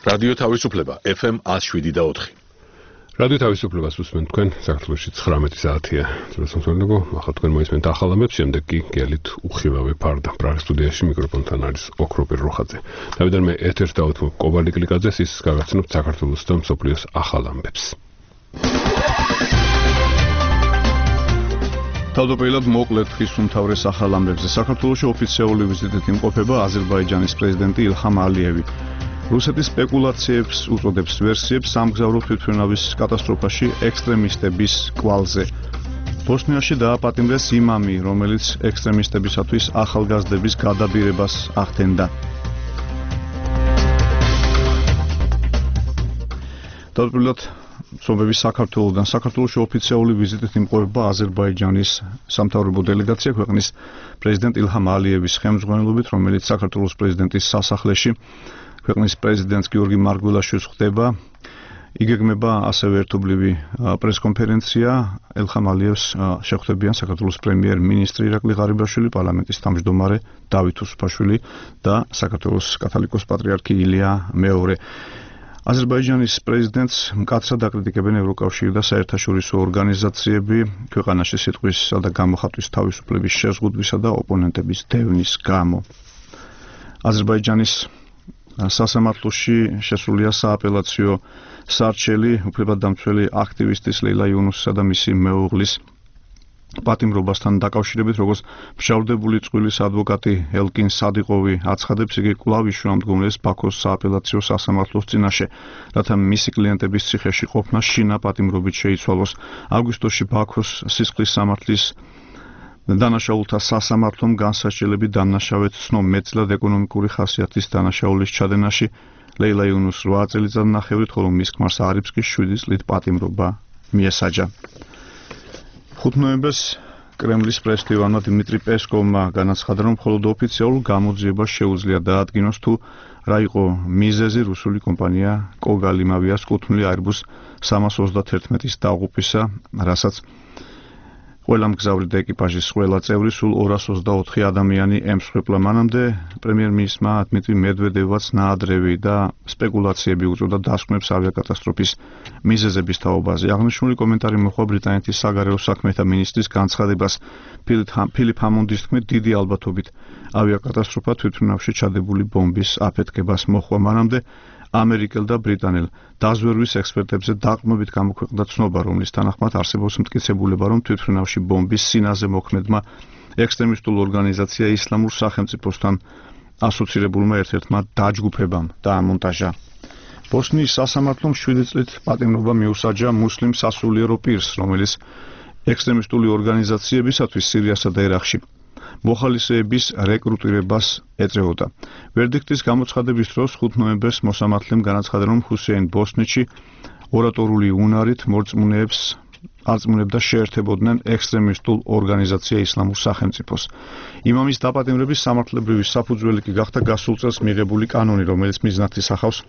რადიო თავისუფლება FM 107.4. რადიო თავისუფლებას უსმენთ თქვენ საქართველოში 19 საათია. ძროსმსმენელო, ახლა თქვენ მოისმენთ ახალ ამბებს, შემდეგ კი გელით უხილავი ფარდა. პრაღის სტუდიაში მიკროფონთან არის ოქროპირ როხაძე. დავიდან მე ეთერს დავუთმობ კობალი კლიკაძეს, ის გაგაცნობთ საქართველოს და მსოფლიოს ახალ ამბებს. თავდაპირველად მოკლედ ხის უმთავრეს ახალ ამბებზე. საქართველოში ოფიციალური ვიზიტით იმყოფება აზერბაიჯანის პრეზიდენტი ილჰამ ალიევი. რუსეთის სპეკულაციებს უწოდებს ვერსიებს სამგზავრო თვითმფრინავის კატასტროფაში ექსტრემისტების კვალზე. ბოსნიაში დააპატიმრეს იმამი, რომელიც ექსტრემისტებისათვის ახალგაზრდების გადაბირებას ახდენდა. თავდაპირველად ცნობები საქართველოდან. საქართველოში ოფიციალური ვიზიტით იმყოფება აზერბაიჯანის სამთავრობო დელეგაცია ქვეყნის პრეზიდენტ ილჰამ ალიევის ხელმძღვანელობით, რომელიც საქართველოს პრეზიდენტის სასახლეში ქვეყნის პრეზიდენტს გიორგი მარგველაშვილს ხვდება. იგეგმება ასევე ერთობლივი პრესკონფერენცია. ილჰამ ალიევს შეხვდებიან საქართველოს პრემიერ-მინისტრი ირაკლი ღარიბაშვილი, პარლამენტის თავმჯდომარე დავით უსუფაშვილი და საქართველოს კათოლიკოს-პატრიარქი ილია მეორე. აზერბაიჯანის პრეზიდენტს მკაცრად აკრიტიკებენ ევროკავშირი და საერთაშორისო ორგანიზაციები ქვეყანაში სიტყვისა და გამოხატვის თავისუფლების შეზღუდვისა და ოპონენტების დევნის გამო. აზერბაიჯანის სასამართლოში შესულია სააპელაციო სარჩელი უფლებადამცველი აქტივისტის ლეილა იუნუსისა და მისი მეუღლის პატიმრობასთან დაკავშირებით, როგორც მშავდებული წყვილის ადვოკატი ელკინ სადიყოვი აცხადებს, იგი კვლავ იშუამდგომლეს ბაქოს სააპელაციო სასამართლოს წინაშე, რათა მისი კლიენტების ციხეში ყოფნა შინა პატიმრობით შეიცვალოს. აგვისტოში ბაქოს სისხლის სამართლის დანაშაულთა სასამართლომ განსაჯელები დანაშავედ ცნო მეტწილად ეკონომიკური ხასიათის დანაშაულის ჩადენაში ლეილა იუნუს 8 წელიწადნახევრით, ხოლო მის ქმარს არიფს კი 7 წლით პატიმრობა მიესაჯა. 5 ნოემბერს კრემლის პრესდივანმა დიმიტრი პესკოვმა განაცხადა, რომ მხოლოდ ოფიციალურ გამოძიებას შეუძლია დაადგინოს, თუ რა იყო მიზეზი რუსული კომპანია კოგალიმავიას კუთვნილი Airbus 321-ის დაღუპვისა, რასაც ყველა მგზავრი და ეკიპაჟის ყველა წევრი სულ 224 ადამიანი ემსხვერპლა. მანამდე პრემიერ-მინისტრმა დმიტრი მედვედევაც ნაადრევი და სპეკულაციები უწოდა დასკვნებს ავიაკატასტროფის მიზეზების თაობაზე. აღნიშნული კომენტარი მოჰყვა ბრიტანეთის საგარეო საქმეთა მინისტრის განცხადებას. ფილიპ ჰამონდის თქმით, დიდი ალბათობით ავიაკატასტროფა თვითმფრინავში ჩადებული ბომბის აფეთქებას მოჰყვა. მანამდე ამერიკელ და ბრიტანელ დაზვერვის ექსპერტებზე დაყრდნობით გამოქვეყნდა ცნობა, რომლის თანახმად არსებობს მტკიცებულება, რომ თვითმფრინავში ბომბის სინაზე მოქმედმა ექსტრემისტულ ორგანიზაცია ისლამურ სახელმწიფოსთან ასოცირებულმა ერთ-ერთმა დაჯგუფებამ დაამონტაჟა. ბოსნიის სასამართლომ 7 წლით პატიმრობა მიუსაჯა მუსლიმ სასულიერო პირს, რომელიც ექსტრემისტული ორგანიზაციებისათვის სირიასა და ერაყში მოხალისეების რეკრუტირებას ეწეოდა. ვერდიქტის გამოცხადების დროს 5 ნოემბერს მოსამართლემ განაცხადა, რომ ჰუსეინ ბოსნეთში ორატორული უნარით მორწმუნეებს აწმუნებდა შეერთებოდნენ ექსტრემისტულ ორგანიზაცია ისლამურ სახელმწიფოს. იმამის დაპატიმრების სამართლებრივი საფუძველი კი გახდა გასულ წელს მიღებული კანონი, რომელიც მიზნად ისახავს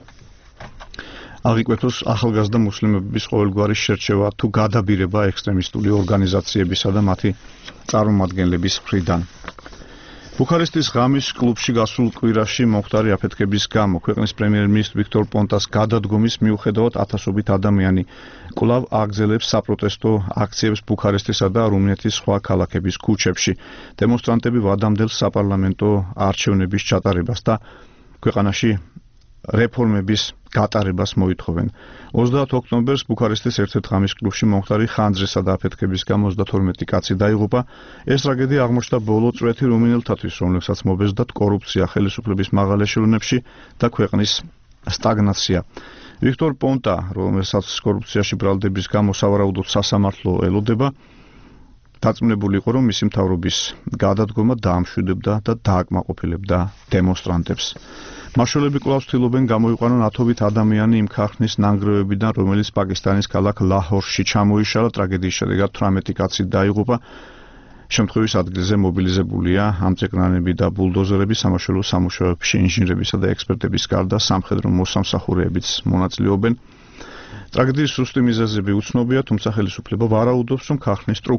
აღიკვეთოს ახალგაზრდა მუსლიმების ყოველგვარი შერჩევა თუ გადაბირება ექსტრემისტული ორგანიზაციებისა და მათი წარმომადგენლების მხრიდან. ბუქარესტის ღამის კლუბში გასულ კვირაში მომხდარი აფეთქების გამო ქვეყნის პრემიერ-მინისტრ ვიქტორ პონტას გადადგომის მიუხედავად ათასობით ადამიანი კვლავ აგრძელებს საპროტესტო აქციებს ბუქარესტისა და რუმინეთის სხვა ქალაქების ქუჩებში. დემონსტრანტები ვადამდელ საპარლამენტო არჩევნების ჩატარებას და ქვეყანაში რეფორმების გატარებას მოითხოვენ. 30 ოქტომბერს ბუქარესტის ერთ-ერთ ღამის კლუბში მომხდარი ხანძრისა და აფეთქების გამო 32 კაცი დაიღუპა. ეს ტრაგედია აღმოჩნდა ბოლო წვეთი რუმინელთათვის, რომლებსაც მობეზდათ კორუფცია ხელისუფლების მაღალ ეშელონებში და ქვეყნის სტაგნაცია. ვიქტორ პონტა, რომელსაც კორუფციაში ბრალდების გამო სავარაუდოდ სასამართლო ელოდება, დაწმუნებული იყო, რომ მისი მთავრობის გადადგომა დაამშვიდებდა და დააკმაყოფილებდა დემონსტრანტებს. მაშველები კვლავ ცდილობენ გამოიყვანონ ათობით ადამიანი იმ ქარხნის ნანგრევებიდან, რომელიც პაკისტანის ქალაქ ლაჰორში ჩამოიშალა. ტრაგედიის შედეგად 18 კაცი დაიღუპა. შემთხვევის ადგილზე მობილიზებულია ამწეკნარები და ბულდოზერები, სამაშველო სამუშაოებში ინჟინრებისა და ექსპერტების გარდა სამხედრო მოსამსახურეებიც მონაწილეობენ. ტრაგედიის ზუსტი მიზეზები უცნობია, თუმცა ხელისუფლება ვარაუდობს, რომ ქარხნის